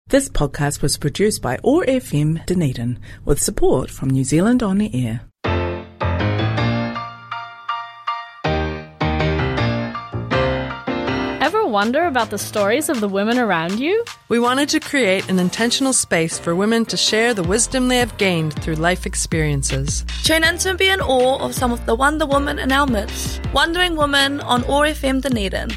This podcast was produced by OAR FM Dunedin with support from New Zealand On Air. Ever wonder about the stories of the women around you? We wanted to create an intentional space for women to share the wisdom they have gained through life experiences. Tune in to be in awe of some of the Wonder Women in our midst. Wondering Women on OAR FM Dunedin.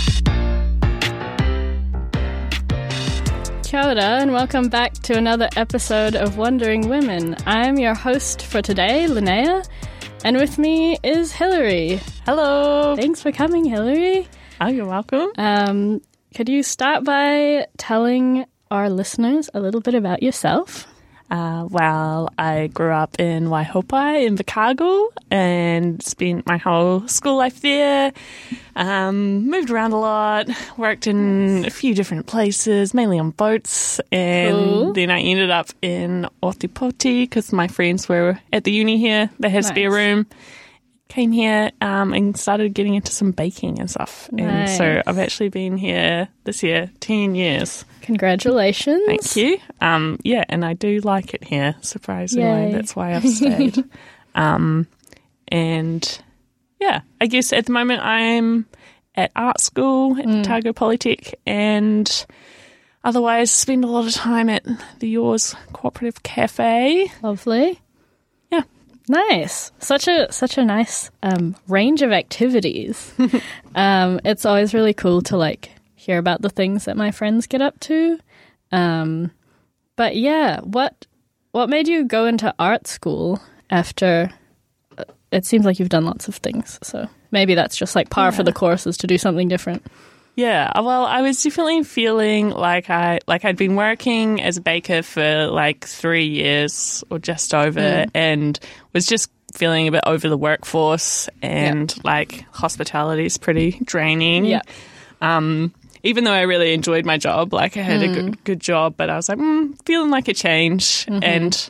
Kia ora and welcome back to another episode of Wondering Women. I'm your host for today, Linnea, and with me is Hilary. Hello. Thanks for coming, Hilary. Oh, you're welcome. Could you start by telling our listeners a little bit about yourself? Well, I grew up in Waihopai in Chicago and spent my whole school life there. Moved around a lot, worked in a few different places, mainly on boats. And Then I ended up in Otipoti because my friends were at the uni here. They had a spare room. Came here and started getting into some baking and stuff. And so I've actually been here this year 10 years. Congratulations. Thank you. Yeah, and I do like it here, surprisingly. Yay. That's why I've stayed. And yeah, I guess at the moment I'm at art school at Otago Polytech and otherwise spend a lot of time at the Yours Cooperative Cafe. Lovely. Yeah. Nice. Such a nice range of activities. It's always really cool to hear about the things that my friends get up to. But yeah, what made you go into art school after? It seems like you've done lots of things, so maybe that's just par for the course is to do something different. Yeah, well, I was definitely feeling like I'd been working as a baker for 3 years or just over, and was just feeling a bit over the workforce, and hospitality is pretty draining. Yeah. Even though I really enjoyed my job, I had a good job, but I was feeling like a change, and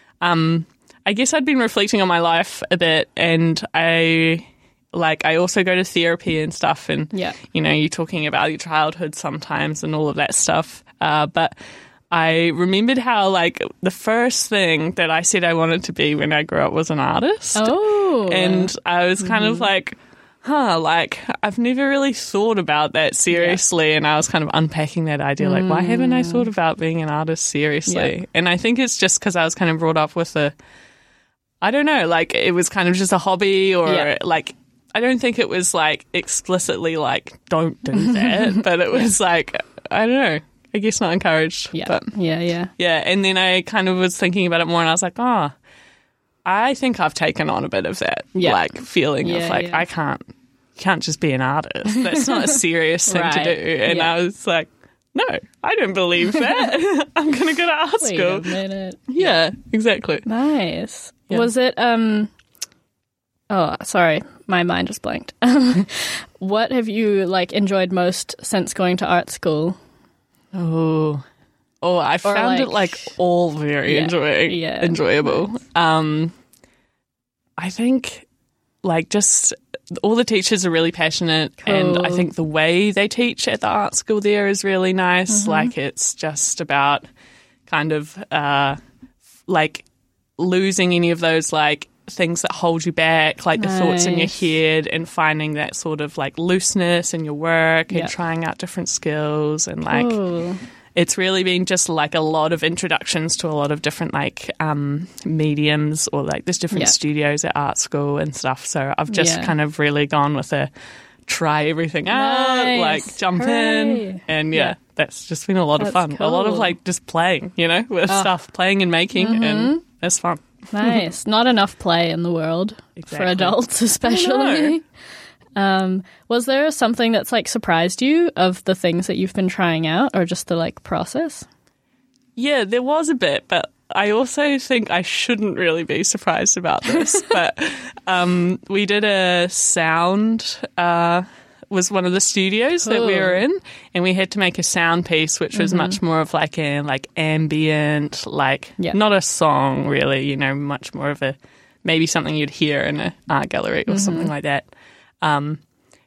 I guess I'd been reflecting on my life a bit, and I also go to therapy and stuff, and you're talking about your childhood sometimes and all of that stuff. But I remembered how the first thing that I said I wanted to be when I grew up was an artist. Oh, and I was kind of I've never really thought about that seriously, and I was kind of unpacking that idea, why haven't I thought about being an artist seriously? Yeah. And I think it's just because I was kind of brought up with I don't know, it was kind of just a hobby, or I don't think it was explicitly don't do that, but it was I don't know, I guess not encouraged. Yeah. But, Yeah. And then I kind of was thinking about it more, and I was like, I think I've taken on a bit of that feeling of I can't just be an artist. That's not a serious thing to do. And I was like, no, I don't believe that. I'm going to go to art school. Wait a minute. Yeah, exactly. Nice. Yeah. Was it, oh, sorry, my mind just blanked. What have you, enjoyed most since going to art school? Oh, I found it, all very enjoyable. I think, just all the teachers are really passionate, and I think the way they teach at the art school there is really nice. It's just about kind of, losing any of those, things that hold you back, the thoughts in your head, and finding that sort of, looseness in your work, and trying out different skills, and, it's really been just a lot of introductions to a lot of different mediums, or there's different studios at art school and stuff. So I've just kind of really gone with a try everything out, jump in, and that's just been a lot of fun. Cool. A lot of just playing, with stuff, playing and making, and it's fun. Nice. Not enough play in the world for adults, especially. Was there something that's surprised you of the things that you've been trying out, or just the process? Yeah, there was a bit, but I also think I shouldn't really be surprised about this. But we did a sound, was one of the studios that we were in, and we had to make a sound piece, which was much more of an ambient, not a song really, much more of maybe something you'd hear in an art gallery or something like that.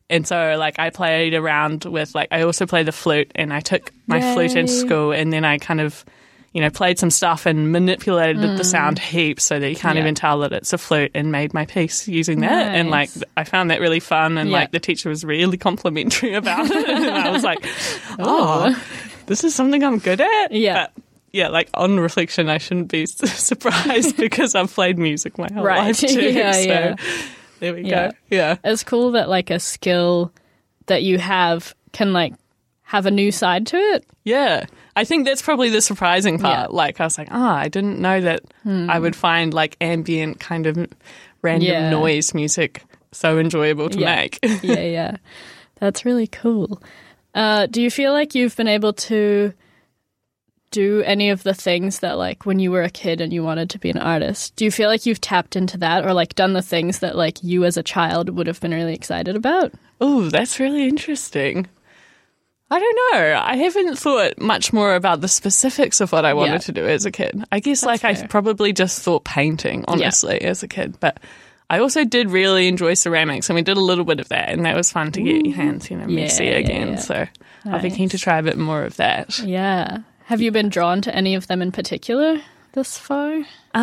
And so, like, I played around with, like, I also play the flute, and I took my flute into school, and then I kind of, you know, played some stuff and manipulated the sound heaps so that you can't even tell that it's a flute, and made my piece using that. And, like, I found that really fun, and, like, the teacher was really complimentary about it. And I was like, oh, this is something I'm good at? Yeah. But, yeah, like, on reflection, I shouldn't be surprised because I've played music my whole life too. So there we go. Yeah. It's cool that, like, a skill that you have can, like, have a new side to it. Yeah. I think that's probably the surprising part. Yeah. Like, I was like, I didn't know that I would find, like, ambient kind of random noise music so enjoyable to make. Yeah. That's really cool. Do you feel like you've been able to do any of the things that, like, when you were a kid and you wanted to be an artist, do you feel like you've tapped into that, or, like, done the things that, like, you as a child would have been really excited about? Oh, that's really interesting. I don't know. I haven't thought much more about the specifics of what I wanted to do as a kid. I guess, that's like, fair. I probably just thought painting, honestly, as a kid. But I also did really enjoy ceramics, and we did a little bit of that, and that was fun to get your hands, you know, messy again. Yeah. So I'll be keen to try a bit more of that. Yeah. Have you been drawn to any of them in particular this far?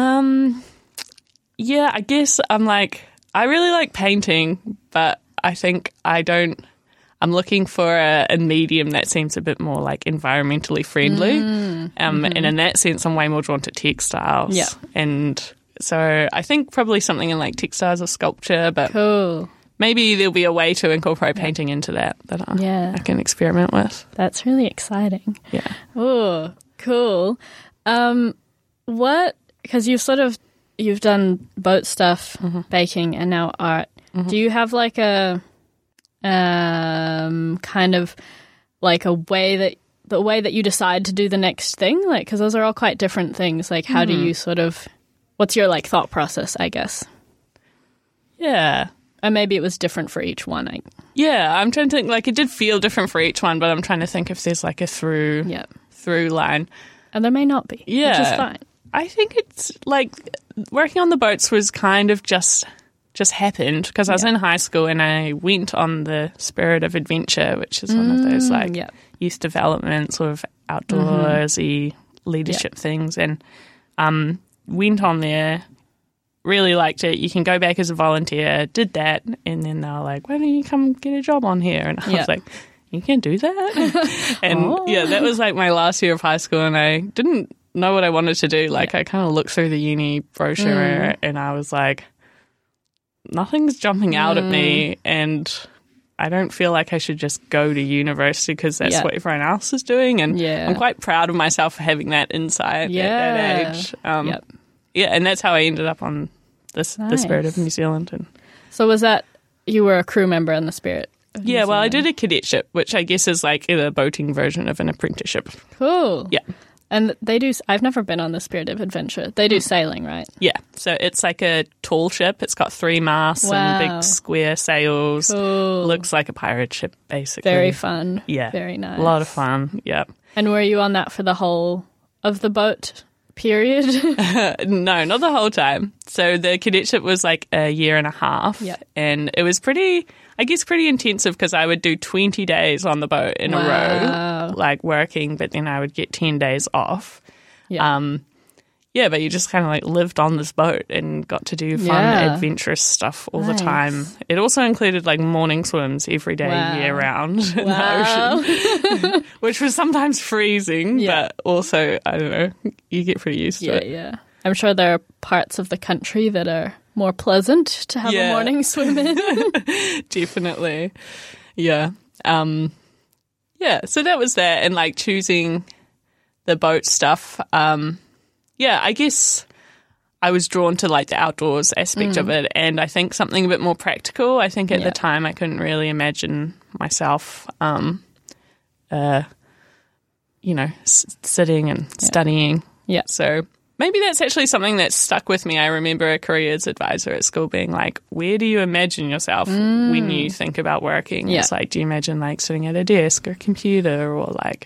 Yeah, I guess I'm like, I really like painting, but I think I'm looking for a medium that seems a bit more like environmentally friendly. And in that sense, I'm way more drawn to textiles. Yeah. And so I think probably something in like textiles or sculpture, but cool. Maybe there'll be a way to incorporate painting into that I can experiment with. That's really exciting. Yeah. Oh, cool. Because you've done boat stuff, baking, and now art. Do you have like a kind of like the way that you decide to do the next thing? Like, because those are all quite different things. Like, how do you what's your like thought process, I guess? Yeah. And maybe it was different for each one. Yeah, I'm trying to think, like, it did feel different for each one, but I'm trying to think if there's like a through line. And there may not be, which is fine. I think it's like working on the boats was kind of just happened because I was in high school and I went on the Spirit of Adventure, which is one of those like youth development sort of outdoorsy leadership things, and went on there. Really liked it. You can go back as a volunteer, did that, and then they were like, why don't you come get a job on here? And I was like, you can do that? And that was like my last year of high school, and I didn't know what I wanted to do. Like, I kind of looked through the uni brochure and I was like, nothing's jumping out at me, and I don't feel like I should just go to university because that's what everyone else is doing. And I'm quite proud of myself for having that insight at that age. Yeah, and that's how I ended up on the Spirit of New Zealand. And so was that you were a crew member in the Spirit? Yeah, well, I did a cadetship, which I guess is like a boating version of an apprenticeship. Cool. Yeah. And they do, I've never been on the Spirit of Adventure. They do sailing, right? Yeah. So it's like a tall ship. It's got 3 masts and big square sails. Cool. Looks like a pirate ship, basically. Very fun. Yeah. Very nice. A lot of fun. Yeah. And were you on that for the whole of the boat period? No, not the whole time. So the cadetship was like a year and a half. Yeah. And it was pretty intensive because I would do 20 days on the boat in a row, like working, but then I would get 10 days off. Yeah. But you just kind of like lived on this boat and got to do fun, adventurous stuff all the time. It also included like morning swims every day, year round in the ocean, which was sometimes freezing, but also, I don't know, you get pretty used to it. Yeah. I'm sure there are parts of the country that are more pleasant to have a morning swim in. Definitely. Yeah. So that was that, and like choosing the boat stuff. I guess I was drawn to like the outdoors aspect of it, and I think something a bit more practical. I think at the time I couldn't really imagine myself, sitting and studying. Yeah. So maybe that's actually something that stuck with me. I remember a careers advisor at school being like, where do you imagine yourself when you think about working? Yeah. It's like, do you imagine like sitting at a desk or a computer or like,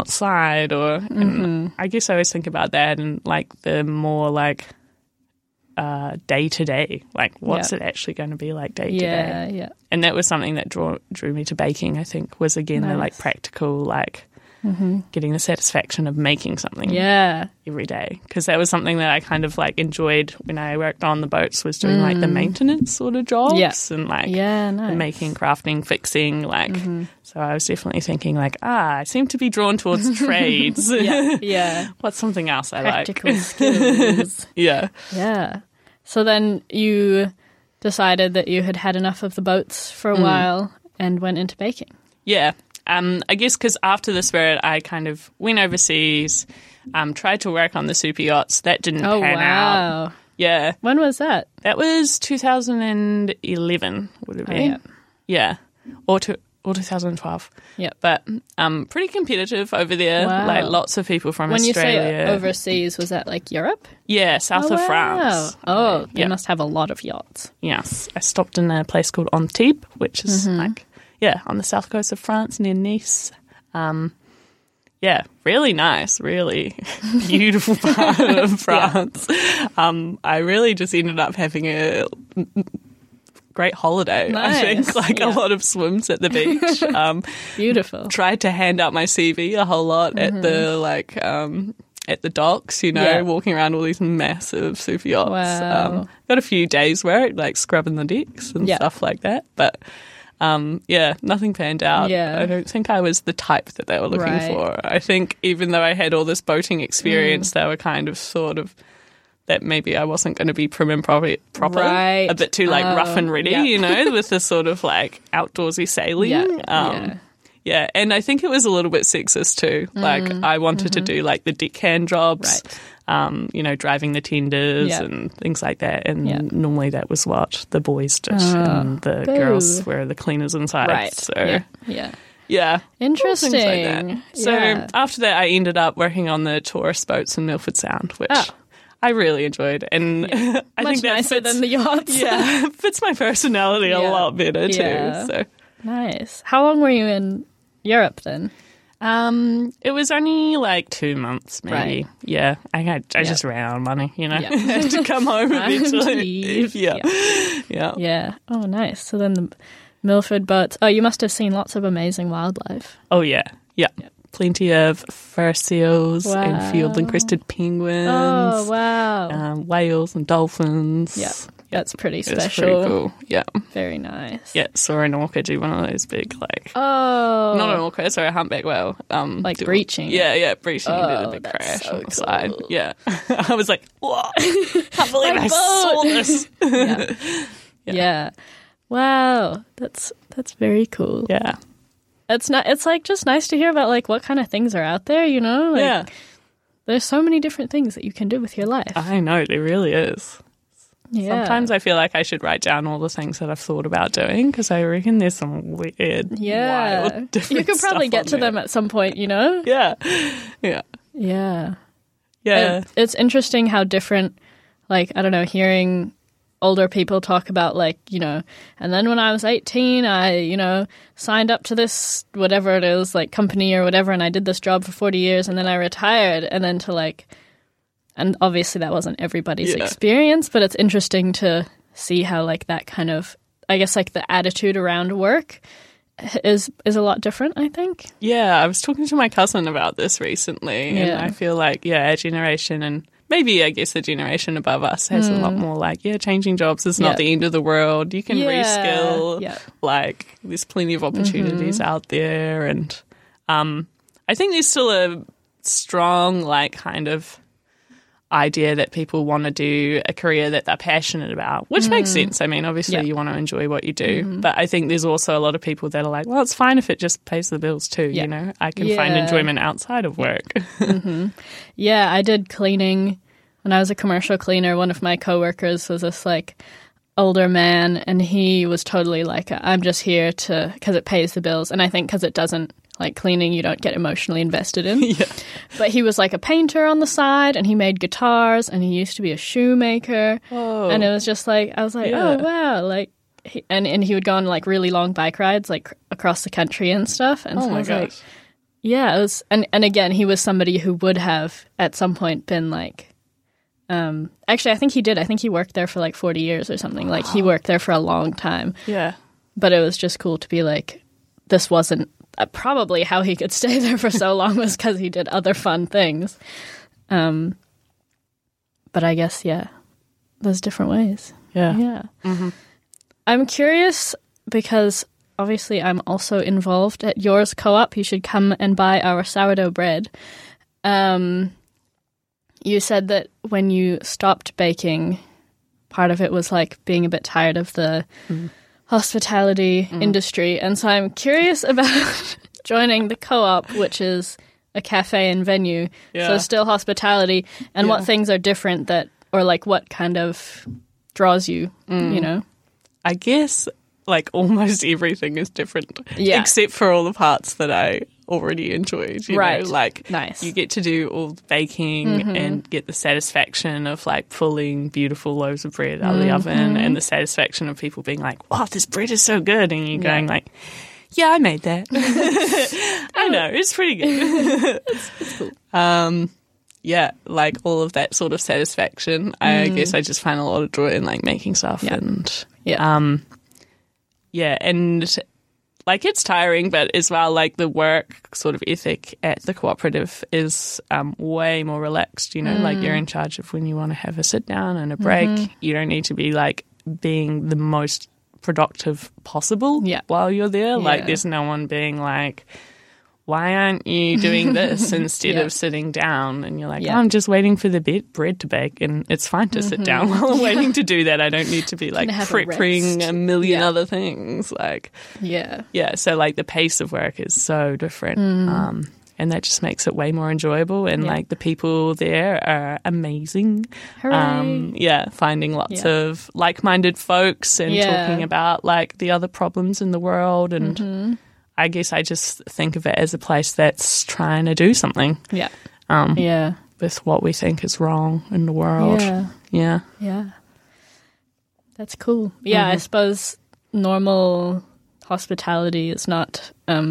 outside or, and I guess I always think about that and like the more like day to day. Like, what's it actually going to be like day to day? Yeah. And that was something that drew me to baking, I think, was, again, the, like, practical, like, getting the satisfaction of making something every day. Because that was something that I kind of, like, enjoyed when I worked on the boats, was doing, like, the maintenance sort of jobs and, like, the making, crafting, fixing, like... So I was definitely thinking, like, I seem to be drawn towards trades. What's something else I Practical like? skills. Yeah. So then you decided that you had enough of the boats for a while and went into baking. Yeah. I guess because after the Spirit, I kind of went overseas, tried to work on the super yachts. That didn't pan out. Yeah. When was that? That was 2011, would it be? Yeah. Or 2012. Yeah. But pretty competitive over there. Wow. Like, lots of people from Australia. When you say overseas, was that like Europe? Yeah, south of France. Oh, they must have a lot of yachts. Yes. I stopped in a place called Antibes, which is like, on the south coast of France near Nice. Really nice, really beautiful part of France. I really just ended up having a great holiday. Nice. I think, like a lot of swims at the beach. Beautiful. Tried to hand out my CV a whole lot at the docks, walking around all these massive super yachts. Wow. Got a few days work, like scrubbing the decks and stuff like that. But nothing panned out. Yeah. I don't think I was the type that they were looking for. I think even though I had all this boating experience, they were kind of sort of that maybe I wasn't going to be prim and proper, Right. a bit too like rough and ready, with the sort of like outdoorsy sailing. Yeah, and I think it was a little bit sexist too. Like, I wanted to do like the deckhand jobs, driving the tenders and things like that. And normally that was what the boys did, and the girls were the cleaners inside. Right. So Yeah. Interesting. Things like that. So after that, I ended up working on the tourist boats in Milford Sound, which I really enjoyed. And I Much think that nicer fits, than the yachts. Yeah, fits my personality a lot better too. So nice. How long were you in Europe then? It was only like 2 months, maybe. Right. Yeah, I just ran out of money, I had to come home eventually. Yeah. Oh, nice. So then the Milford boats. Oh, you must have seen lots of amazing wildlife. Oh, yeah. Plenty of fur seals and field-encrusted penguins. Oh, wow. Whales and dolphins. Yeah. That's pretty special. It's pretty cool. Yeah. Very nice. Yeah, saw an orca do one of those big, like... Oh. Not an orca, sorry, a humpback whale. Like breaching. Yeah, breaching. Did a big crash so on the side. cool. Yeah. I was like, whoa, can't believe I saw this. Yeah. Wow. That's very cool. Yeah. It's like just nice to hear about like what kind of things are out there, Like, there's so many different things that you can do with your life. I know, there really is. Yeah. Sometimes I feel like I should write down all the things that I've thought about doing, because I reckon there's some weird, wild, different you could probably get to them at some point, Yeah. It's interesting how different, like, I don't know, hearing older people talk about, like, and then when I was 18, I, signed up to this, whatever it is, like, company or whatever, and I did this job for 40 years, and then I retired, and then to, like... And obviously that wasn't everybody's experience, but it's interesting to see how, like, that kind of, I guess, like, the attitude around work is a lot different, I think. Yeah, I was talking to my cousin about this recently, and I feel like, our generation, and maybe, I guess, the generation above us has a lot more, like, changing jobs is not the end of the world. You can reskill. Yeah. Like, there's plenty of opportunities out there, and I think there's still a strong, like, kind of idea that people want to do a career that they're passionate about, which makes sense. I mean, obviously you want to enjoy what you do, but I think there's also a lot of people that are like, well, it's fine if it just pays the bills too, I can find enjoyment outside of work. Yeah, I did cleaning when I was a commercial cleaner. One of my coworkers was this like older man, and he was totally like, I'm just here because it pays the bills, and I think because it doesn't, like, cleaning, you don't get emotionally invested in. But he was like a painter on the side, and he made guitars, and he used to be a shoemaker. Oh. And it was just like, I was like, oh, wow. Like, and he would go on like really long bike rides, like across the country and stuff. And so I was like, yeah, it was, and again, he was somebody who would have at some point been like Actually, I think he did. I think he worked there for like 40 years or something. Like, he worked there for a long time. Yeah. But it was just cool to be like, this wasn't probably how he could stay there for so long was because he did other fun things. But I guess, yeah, there's different ways. Yeah. Yeah. Mm-hmm. I'm curious because obviously I'm also involved at Yours Co-op. You should come and buy our sourdough bread. You said that when you stopped baking, part of it was like being a bit tired of the hospitality industry. And so I'm curious about joining the co-op, which is a cafe and venue. Yeah. So still hospitality, and what things are different that, or like what kind of draws you, you know? I guess like almost everything is different. Yeah. Except for all the parts that I already enjoyed. You Right. know, like Nice. you get to do all the baking and get the satisfaction of like pulling beautiful loaves of bread out of the oven, and the satisfaction of people being like, wow, this bread is so good, and you going like, yeah, I made that. I know, it's pretty good. It's cool. Yeah, like all of that sort of satisfaction. I guess I just find a lot of joy in like making stuff and yeah, and like it's tiring, but as well, like the work sort of ethic at the cooperative is way more relaxed, you know, like you're in charge of when you want to have a sit down and a break. You don't need to be like being the most productive possible while you're there. Like there's no one being like, why aren't you doing this instead of sitting down? And you're like, oh, I'm just waiting for the bread to bake, and it's fine to sit down while I'm waiting to do that. I don't need to be like prepping a million other things. Like, so like the pace of work is so different. And that just makes it way more enjoyable. And like the people there are amazing. Finding lots of like-minded folks and talking about like the other problems in the world. And I guess I just think of it as a place that's trying to do something. With what we think is wrong in the world. Yeah. That's cool. Yeah, I suppose normal hospitality is not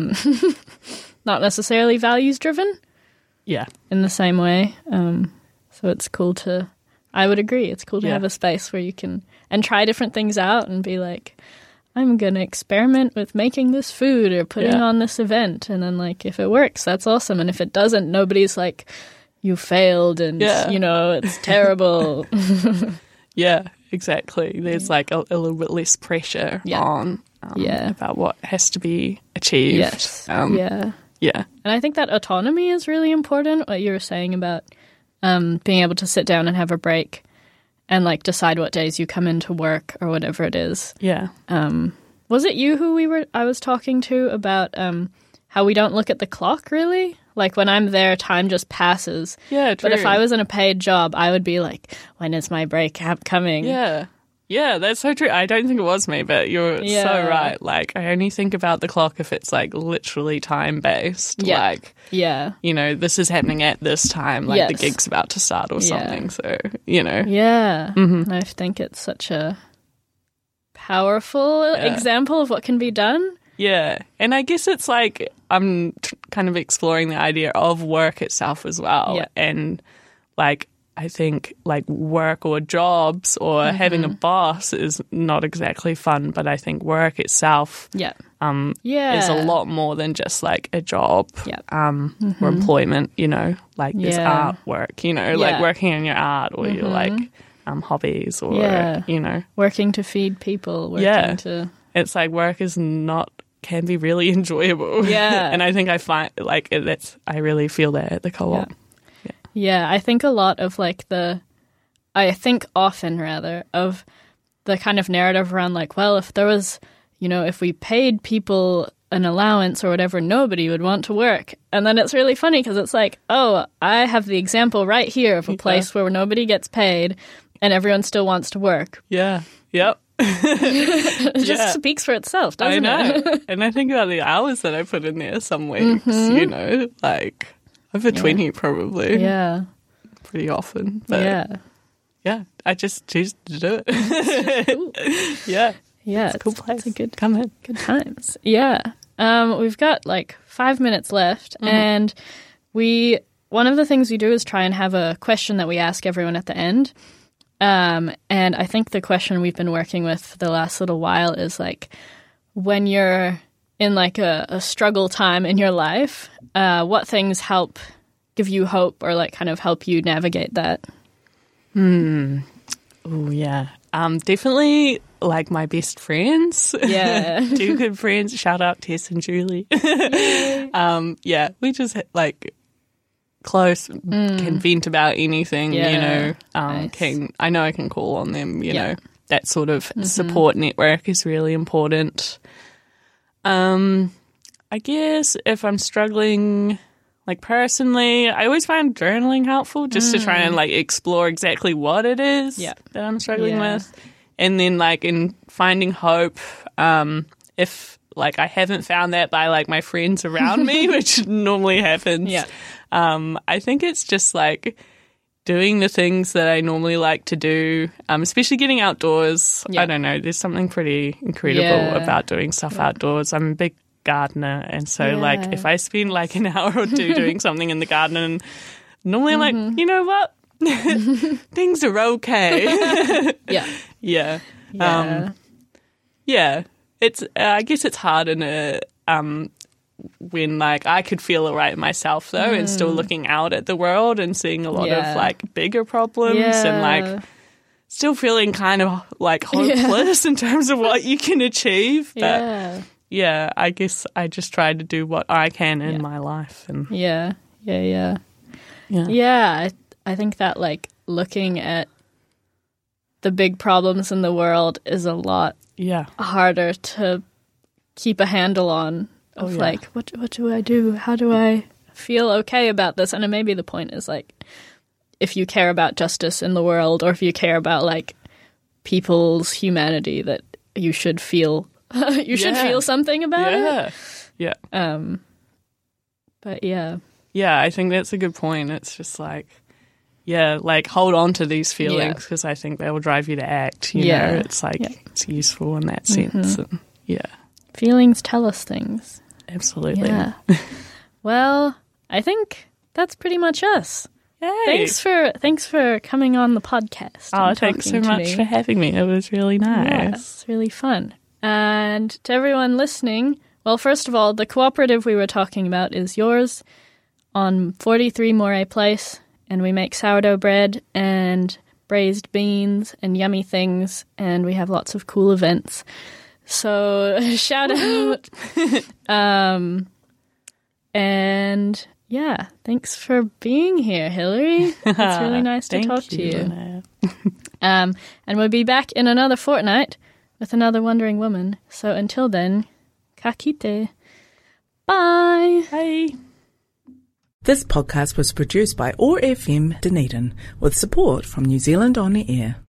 not necessarily values driven. Yeah. In the same way. So it's cool to, I would agree, it's cool to have a space where you can, and try different things out and be like, I'm going to experiment with making this food or putting on this event. And then, like, if it works, that's awesome. And if it doesn't, nobody's like, you failed and, you know, it's terrible. Yeah, exactly. There's like a little bit less pressure on about what has to be achieved. Yes. And I think that autonomy is really important, what you were saying about being able to sit down and have a break and like decide what days you come into work or whatever it is. Yeah. Was it you who I was talking to about how we don't look at the clock really? Like when I'm there, time just passes. Yeah, true. But if I was in a paid job, I would be like, when is my break coming? Yeah. Yeah, that's so true. I don't think it was me, but you're so right. Like, I only think about the clock if it's, like, literally time-based. Yeah. Like, you know, this is happening at this time. Like, the gig's about to start or something. So, you know. Yeah. I think it's such a powerful example of what can be done. Yeah. And I guess it's, like, I'm kind of exploring the idea of work itself as well. Yeah. And, like, I think like work or jobs or having a boss is not exactly fun, but I think work itself is a lot more than just like a job or employment, you know, like there's artwork, you know, like working on your art or your like hobbies or, you know. Working to feed people. Working to... It's like work is can be really enjoyable. Yeah. And I think I find like I really feel that at the co-op. Yeah. Yeah, I think a lot of like I think often rather of the kind of narrative around like, well, if there was, you know, if we paid people an allowance or whatever, nobody would want to work. And then it's really funny because it's like, oh, I have the example right here of a place where nobody gets paid and everyone still wants to work. Yeah. Yep. It just speaks for itself, doesn't it? And I think about the hours that I put in there some weeks, you know, like... Over 20 probably. Yeah. Pretty often. But yeah, I just choose to do it. Yeah. Yeah. It's a cool place. It's a good, come in. Good times. Yeah. We've got like 5 minutes left and we one of the things we do is try and have a question that we ask everyone at the end. And I think the question we've been working with for the last little while is like, when you're in like a struggle time in your life, what things help give you hope or like kind of help you navigate that? Oh, yeah. Definitely like my best friends. Yeah. 2 good friends. Shout out Tess and Julie. Yeah, we just like close, can vent about anything, you know. Nice. I know I can call on them, you know. That sort of support network is really important. I guess if I'm struggling, like personally, I always find journaling helpful just to try and like explore exactly what it is that I'm struggling with. And then like in finding hope, if like I haven't found that by like my friends around me, which normally happens, I think it's just like doing the things that I normally like to do, especially getting outdoors. I don't know, there's something pretty incredible about doing stuff outdoors. I'm a big gardener, and so like if I spend like an hour or 2 doing something in the garden, and normally I'm like, you know what, things are okay. It's I guess it's hard in a when like I could feel it right myself though, and still looking out at the world and seeing a lot of like bigger problems and like still feeling kind of like hopeless in terms of what you can achieve. But I guess I just try to do what I can in my life. And I think that like looking at the big problems in the world is a lot harder to keep a handle on. Like, what do I do? How do I feel okay about this? And maybe the point is like, if you care about justice in the world, or if you care about like people's humanity, that you should feel should feel something about it. But I think that's a good point. It's just like, like hold on to these feelings, because I think they will drive you to act. You know, it's like it's useful in that sense. And, feelings tell us things. Absolutely. Yeah. Well, I think that's pretty much us. Yay. Thanks for coming on the podcast. Oh, thanks so much for having me. It was really nice. Yeah, it's really fun. And to everyone listening, well, first of all, the cooperative we were talking about is yours on 43 Moray Place, and we make sourdough bread and braised beans and yummy things, and we have lots of cool events. So shout out. And thanks for being here, Hilary. It's really nice to talk to you. And we'll be back in another fortnight with another Wondering Woman. So until then, ka kite. Bye. Bye. This podcast was produced by OAR FM Dunedin with support from New Zealand On the Air.